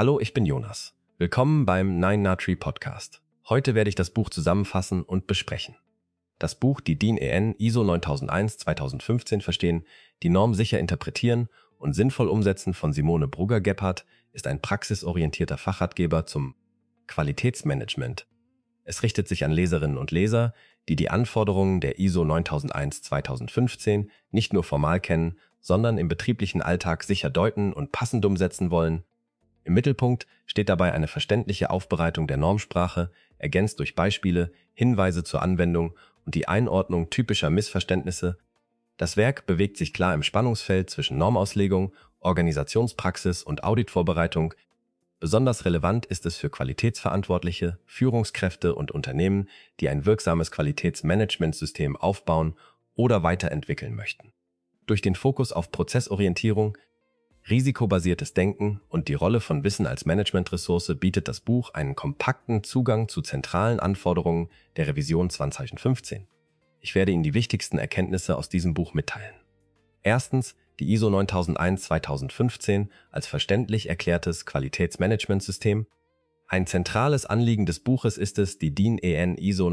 Hallo, ich bin Jonas. Willkommen beim 9na-Tree Podcast. Heute werde ich das Buch zusammenfassen und besprechen. Das Buch Die DIN EN ISO 9001-2015 verstehen, die Norm sicher interpretieren und sinnvoll umsetzen von Simone Brugger-Gebhardt ist ein praxisorientierter Fachratgeber zum Qualitätsmanagement. Es richtet sich an Leserinnen und Leser, die die Anforderungen der ISO 9001-2015 nicht nur formal kennen, sondern im betrieblichen Alltag sicher deuten und passend umsetzen wollen. Im Mittelpunkt steht dabei eine verständliche Aufbereitung der Normsprache, ergänzt durch Beispiele, Hinweise zur Anwendung und die Einordnung typischer Missverständnisse. Das Werk bewegt sich klar im Spannungsfeld zwischen Normauslegung, Organisationspraxis und Auditvorbereitung. Besonders relevant ist es für Qualitätsverantwortliche, Führungskräfte und Unternehmen, die ein wirksames Qualitätsmanagementsystem aufbauen oder weiterentwickeln möchten. Durch den Fokus auf Prozessorientierung, risikobasiertes Denken und die Rolle von Wissen als Managementressource bietet das Buch einen kompakten Zugang zu zentralen Anforderungen der Revision 2015. Ich werde Ihnen die wichtigsten Erkenntnisse aus diesem Buch mitteilen. Erstens, die ISO 9001-2015 als verständlich erklärtes Qualitätsmanagementsystem. Ein zentrales Anliegen des Buches ist es, die DIN EN ISO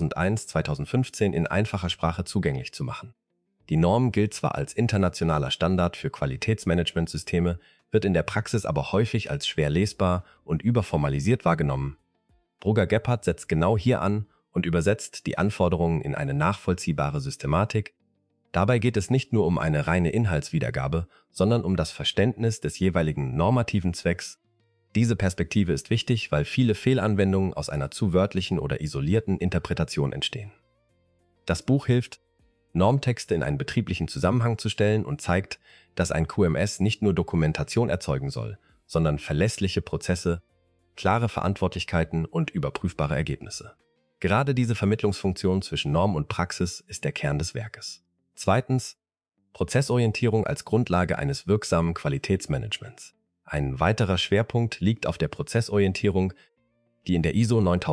9001-2015 in einfacher Sprache zugänglich zu machen. Die Norm gilt zwar als internationaler Standard für Qualitätsmanagementsysteme, wird in der Praxis aber häufig als schwer lesbar und überformalisiert wahrgenommen. Brugger-Gebhardt setzt genau hier an und übersetzt die Anforderungen in eine nachvollziehbare Systematik. Dabei geht es nicht nur um eine reine Inhaltswiedergabe, sondern um das Verständnis des jeweiligen normativen Zwecks. Diese Perspektive ist wichtig, weil viele Fehlanwendungen aus einer zu wörtlichen oder isolierten Interpretation entstehen. Das Buch hilft, Normtexte in einen betrieblichen Zusammenhang zu stellen und zeigt, dass ein QMS nicht nur Dokumentation erzeugen soll, sondern verlässliche Prozesse, klare Verantwortlichkeiten und überprüfbare Ergebnisse. Gerade diese Vermittlungsfunktion zwischen Norm und Praxis ist der Kern des Werkes. Zweitens, Prozessorientierung als Grundlage eines wirksamen Qualitätsmanagements. Ein weiterer Schwerpunkt liegt auf der Prozessorientierung, die in der ISO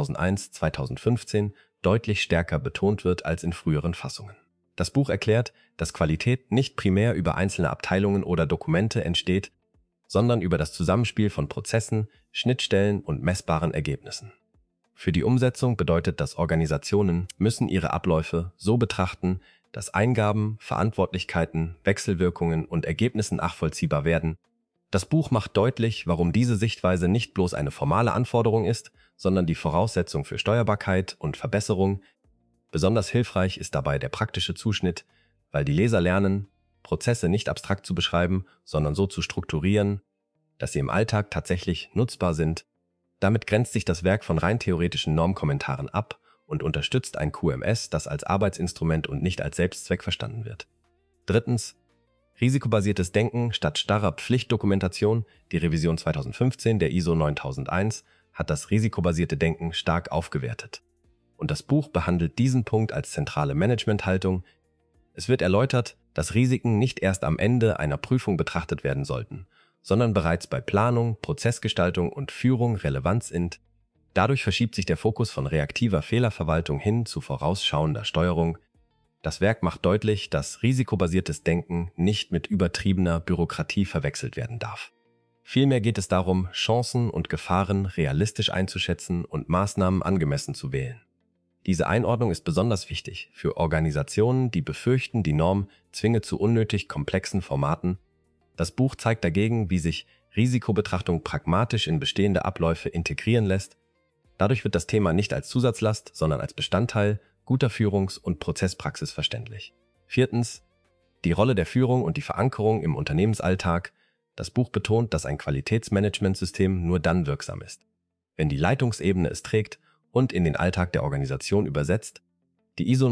9001-2015 deutlich stärker betont wird als in früheren Fassungen. Das Buch erklärt, dass Qualität nicht primär über einzelne Abteilungen oder Dokumente entsteht, sondern über das Zusammenspiel von Prozessen, Schnittstellen und messbaren Ergebnissen. Für die Umsetzung bedeutet das, Organisationen müssen ihre Abläufe so betrachten, dass Eingaben, Verantwortlichkeiten, Wechselwirkungen und Ergebnisse nachvollziehbar werden. Das Buch macht deutlich, warum diese Sichtweise nicht bloß eine formale Anforderung ist, sondern die Voraussetzung für Steuerbarkeit und Verbesserung. Besonders hilfreich ist dabei der praktische Zuschnitt, weil die Leser lernen, Prozesse nicht abstrakt zu beschreiben, sondern so zu strukturieren, dass sie im Alltag tatsächlich nutzbar sind. Damit grenzt sich das Werk von rein theoretischen Normkommentaren ab und unterstützt ein QMS, das als Arbeitsinstrument und nicht als Selbstzweck verstanden wird. Drittens, risikobasiertes Denken statt starrer Pflichtdokumentation. Die Revision 2015 der ISO 9001 hat das risikobasierte Denken stark aufgewertet. Und das Buch behandelt diesen Punkt als zentrale Managementhaltung. Es wird erläutert, dass Risiken nicht erst am Ende einer Prüfung betrachtet werden sollten, sondern bereits bei Planung, Prozessgestaltung und Führung relevant sind. Dadurch verschiebt sich der Fokus von reaktiver Fehlerverwaltung hin zu vorausschauender Steuerung. Das Werk macht deutlich, dass risikobasiertes Denken nicht mit übertriebener Bürokratie verwechselt werden darf. Vielmehr geht es darum, Chancen und Gefahren realistisch einzuschätzen und Maßnahmen angemessen zu wählen. Diese Einordnung ist besonders wichtig für Organisationen, die befürchten, die Norm zwinge zu unnötig komplexen Formaten. Das Buch zeigt dagegen, wie sich Risikobetrachtung pragmatisch in bestehende Abläufe integrieren lässt. Dadurch wird das Thema nicht als Zusatzlast, sondern als Bestandteil guter Führungs- und Prozesspraxis verständlich. Viertens, die Rolle der Führung und die Verankerung im Unternehmensalltag. Das Buch betont, dass ein Qualitätsmanagementsystem nur dann wirksam ist, wenn die Leitungsebene es trägt und in den Alltag der Organisation übersetzt. Die ISO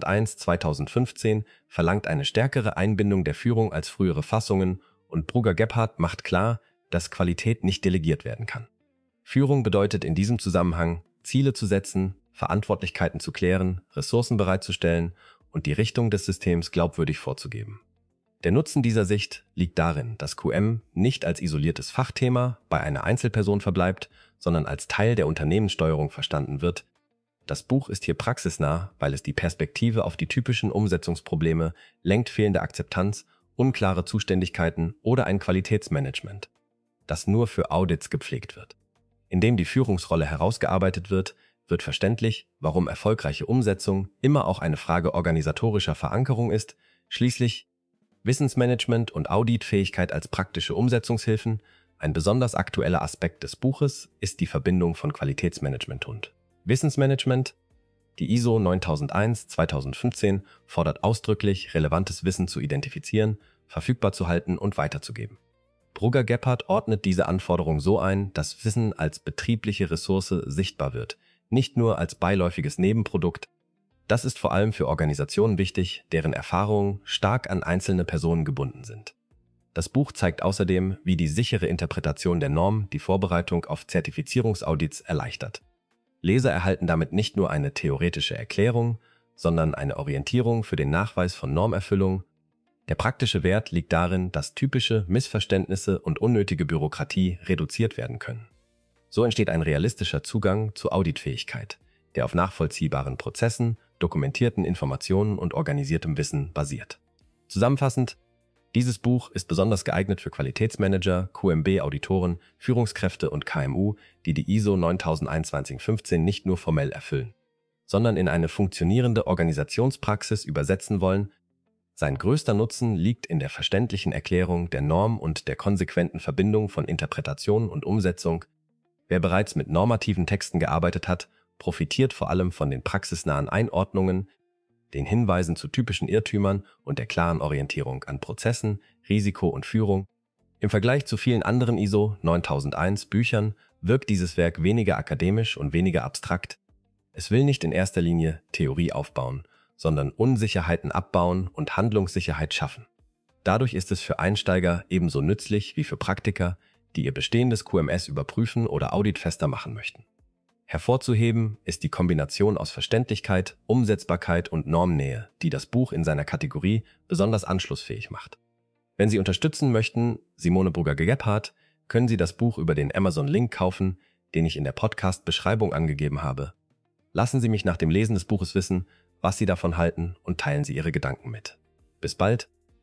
9001-2015 verlangt eine stärkere Einbindung der Führung als frühere Fassungen und Brugger-Gebhardt macht klar, dass Qualität nicht delegiert werden kann. Führung bedeutet in diesem Zusammenhang, Ziele zu setzen, Verantwortlichkeiten zu klären, Ressourcen bereitzustellen und die Richtung des Systems glaubwürdig vorzugeben. Der Nutzen dieser Sicht liegt darin, dass QM nicht als isoliertes Fachthema bei einer Einzelperson verbleibt, sondern als Teil der Unternehmenssteuerung verstanden wird. Das Buch ist hier praxisnah, weil es die Perspektive auf die typischen Umsetzungsprobleme lenkt: fehlende Akzeptanz, unklare Zuständigkeiten oder ein Qualitätsmanagement. das nur für Audits gepflegt wird. Indem die Führungsrolle herausgearbeitet wird, wird verständlich, warum erfolgreiche Umsetzung immer auch eine Frage organisatorischer Verankerung ist. Schließlich Wissensmanagement und Auditfähigkeit als praktische Umsetzungshilfen. Ein besonders aktueller Aspekt des Buches ist die Verbindung von Qualitätsmanagement und Wissensmanagement. Die ISO 9001/2015 fordert ausdrücklich, relevantes Wissen zu identifizieren, verfügbar zu halten und weiterzugeben. Brugger-Gebhardt ordnet diese Anforderung so ein, dass Wissen als betriebliche Ressource sichtbar wird, nicht nur als beiläufiges Nebenprodukt. Das ist vor allem für Organisationen wichtig, deren Erfahrungen stark an einzelne Personen gebunden sind. Das Buch zeigt außerdem, wie die sichere Interpretation der Norm die Vorbereitung auf Zertifizierungsaudits erleichtert. Leser erhalten damit nicht nur eine theoretische Erklärung, sondern eine Orientierung für den Nachweis von Normerfüllung. Der praktische Wert liegt darin, dass typische Missverständnisse und unnötige Bürokratie reduziert werden können. So entsteht ein realistischer Zugang zu Auditfähigkeit, der auf nachvollziehbaren Prozessen, dokumentierten Informationen und organisiertem Wissen basiert. Zusammenfassend, dieses Buch ist besonders geeignet für Qualitätsmanager, QMB-Auditoren, Führungskräfte und KMU, die die ISO 9001/2015 nicht nur formell erfüllen, sondern in eine funktionierende Organisationspraxis übersetzen wollen. Sein größter Nutzen liegt in der verständlichen Erklärung der Norm und der konsequenten Verbindung von Interpretation und Umsetzung. Wer bereits mit normativen Texten gearbeitet hat, profitiert vor allem von den praxisnahen Einordnungen, den Hinweisen zu typischen Irrtümern und der klaren Orientierung an Prozessen, Risiko und Führung. Im Vergleich zu vielen anderen ISO 9001 Büchern wirkt dieses Werk weniger akademisch und weniger abstrakt. Es will nicht in erster Linie Theorie aufbauen, sondern Unsicherheiten abbauen und Handlungssicherheit schaffen. Dadurch ist es für Einsteiger ebenso nützlich wie für Praktiker, die ihr bestehendes QMS überprüfen oder auditfester machen möchten. Hervorzuheben ist die Kombination aus Verständlichkeit, Umsetzbarkeit und Normnähe, die das Buch in seiner Kategorie besonders anschlussfähig macht. Wenn Sie unterstützen möchten, Simone Brugger-Gebhardt, können Sie das Buch über den Amazon-Link kaufen, den ich in der Podcast-Beschreibung angegeben habe. Lassen Sie mich nach dem Lesen des Buches wissen, was Sie davon halten und teilen Sie Ihre Gedanken mit. Bis bald!